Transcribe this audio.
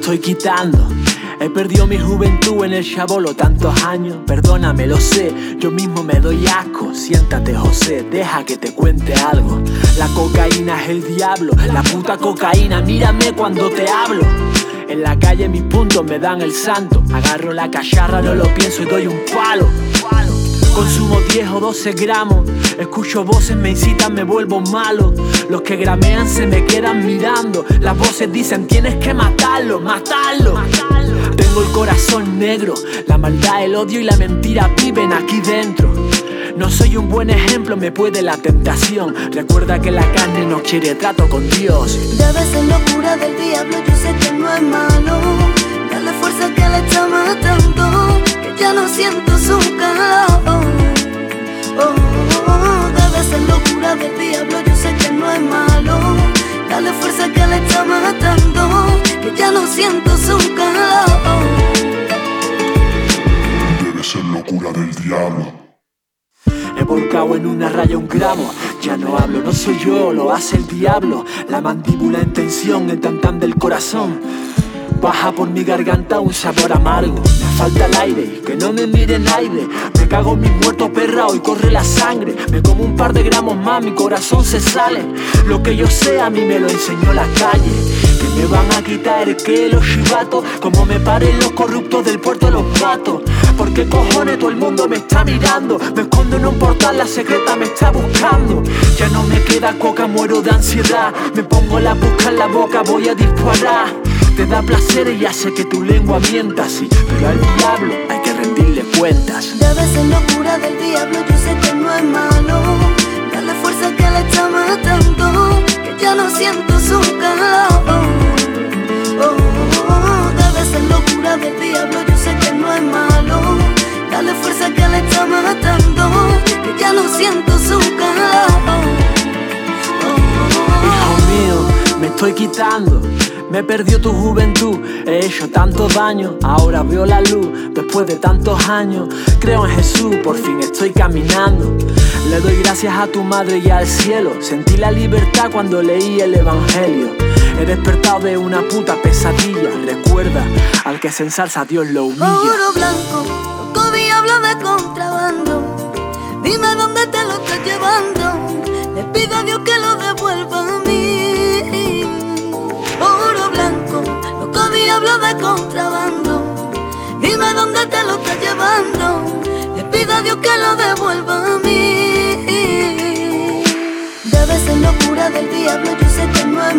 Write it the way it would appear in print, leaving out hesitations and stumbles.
estoy quitando. He perdido mi juventud en el chabolo tantos años. Perdóname, lo sé, yo mismo me doy asco. Siéntate, José, deja que te cuente algo. La cocaína es el diablo, la puta cocaína, mírame cuando te hablo. En la calle mis puntos me dan el santo. Agarro la cacharra, no lo pienso y doy un palo. Consumo 10 o 12 gramos. Escucho voces, me incitan, me vuelvo malo. Los que gramean se me quedan mirando. Las voces dicen tienes que matarlo, matarlo. Tengo el corazón negro. La maldad, el odio y la mentira viven aquí dentro. No soy un buen ejemplo, me puede la tentación. Recuerda que la carne no quiere trato con Dios. Debe ser locura del diablo, yo sé que no es malo. Dale fuerza que le está matando, que ya no siento su calor. Debe ser locura del diablo, yo sé que no es malo. Dale fuerza que le está matando, que ya no siento su calor. Debe ser locura del diablo. He volcado en una raya un gramo. Ya no hablo, no soy yo, lo hace el diablo. La mandíbula en tensión, el tantán del corazón. Baja por mi garganta un sabor amargo. Me falta el aire y que no me mire nadie. Me cago en mi muerto perra, hoy corre la sangre. Me como un par de gramos más, mi corazón se sale. Lo que yo sé a mí me lo enseñó la calle. Que me van a quitar el que los chivatos. Como me paren los corruptos del puerto de los patos. Porque cojones todo el mundo me está mirando. Me escondo en un portal, la secreta me está buscando. Ya no me queda coca, muero de ansiedad. Me pongo la busca en la boca, voy a disparar. Te da placer y hace que tu lengua mienta, sí. Pero al diablo hay que rendirle cuentas. Debe ser locura del diablo, yo sé que no es malo. Dale fuerza que le está matando, que ya no siento su calor. Debe ser locura del diablo, yo sé que no es malo. Dale fuerza que le está matando, que ya no siento su calor. Hijo mío, me estoy quitando. Me perdió tu juventud, he hecho tanto daño. Ahora veo la luz, después de tantos años. Creo en Jesús, por fin estoy caminando. Le doy gracias a tu madre y al cielo. Sentí la libertad cuando leí el evangelio. He despertado de una puta pesadilla. Recuerda, al que se ensalza Dios lo humilla. Oro blanco, loco diablo de contrabando. Dime dónde te lo estás llevando. Le pido a Dios que lo devuelva a mí. Oro blanco, loco diablo de contrabando. Dime dónde te lo estás llevando. Le pido a Dios que lo devuelva a mí. Debe ser locura del diablo, yo sé que no es